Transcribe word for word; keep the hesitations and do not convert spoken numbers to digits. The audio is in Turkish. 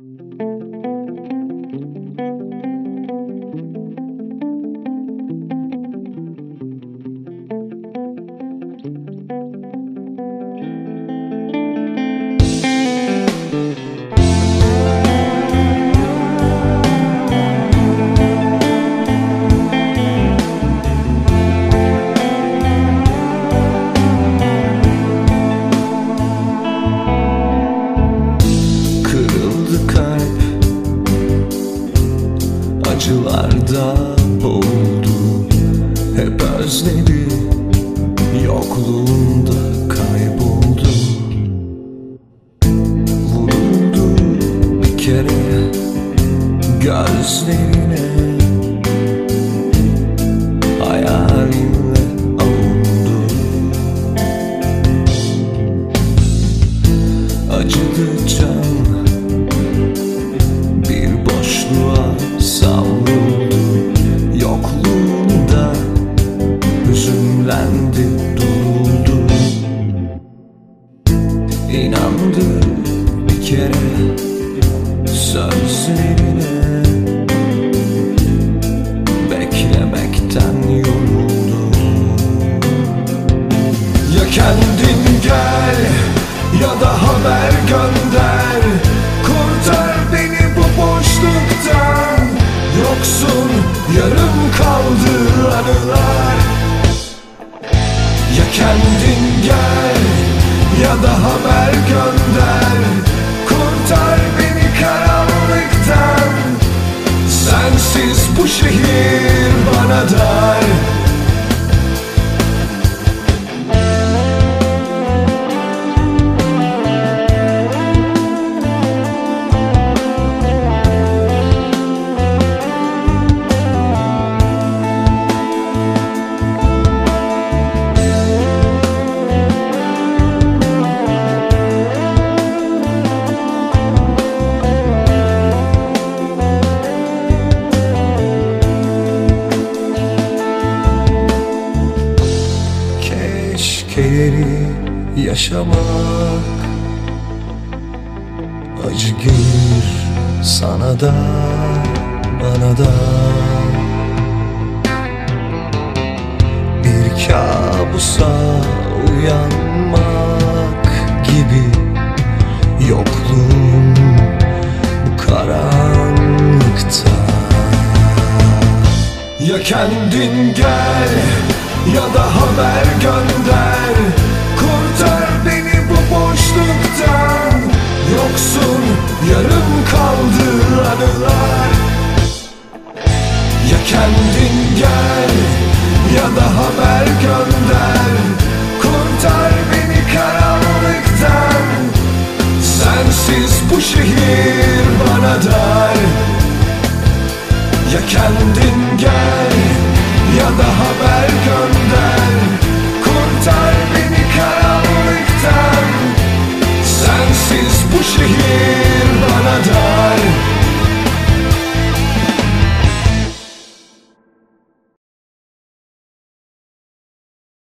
Acılarda oldu, hep özledi, yokluğunda kayboldu. Vuruldu bir kere gözlerine, hayalinle avundu. Acıdı can, bir boşluğa savruldu, yokluğunda hüzünlendi, duruldu. İnandı bir kere sözlerine, beklemekten yoruldu. Ya kendin gel ya da haber gönder, kurtar beni bu boşluktan. Yoksun, yarım kaldı anılar. Ya kendin gel ya da haber gönder, kurtar beni karanlıktan. Sensiz bu şehir bana dar. Keşkeleri yaşamak, acı gelir sana da bana da. Bir kabusa uyanmak gibi, yokluğun bu karanlıkta. Ya kendin gel ya da haber gönder, kurtar beni bu boşluktan. Yoksun, yarım kaldı anılar. Ya kendin gel ya da haber gönder, kurtar beni karanlıktan. Sensiz bu şehir bana dar. Ya kendin gel ya da haber gönder, kurtar beni karanlıktan. Sensiz bu şehir bana dar.